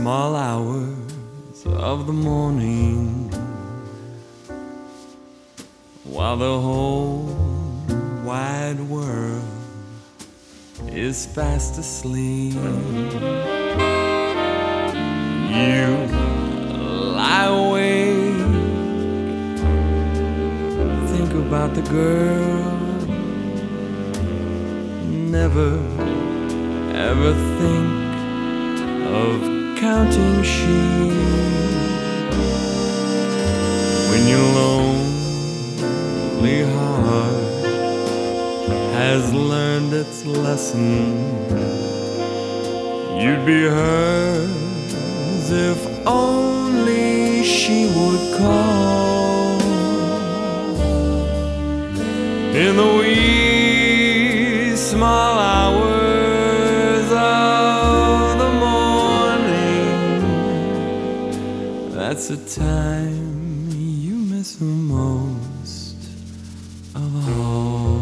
small hours of the morning, while the whole wide world is fast asleep. You lie awake, think about the girl, never ever think of counting sheep. When your lonely heart has learned its lesson, you'd be hers if only she would call. In the wee small hours of the morning, that's the time you miss her most of all.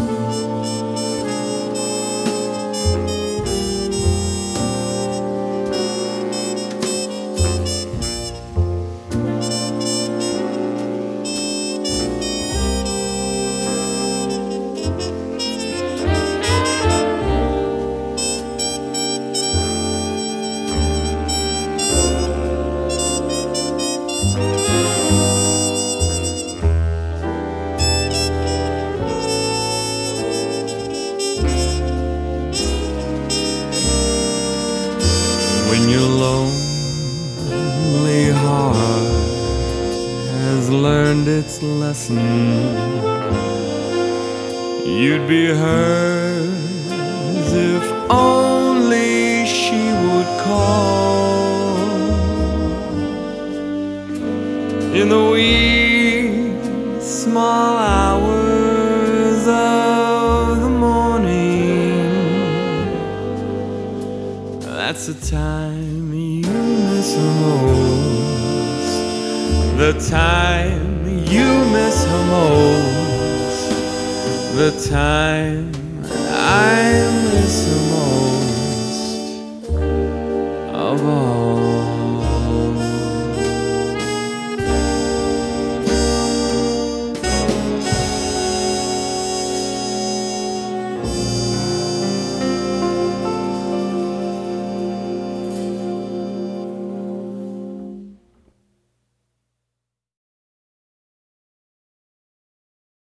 When your lonely heart has learned its lesson, you'd be hers if only she would call. In the wee small hours of the morning, that's the time you miss her most. The time you miss her most. The time I miss her most of all.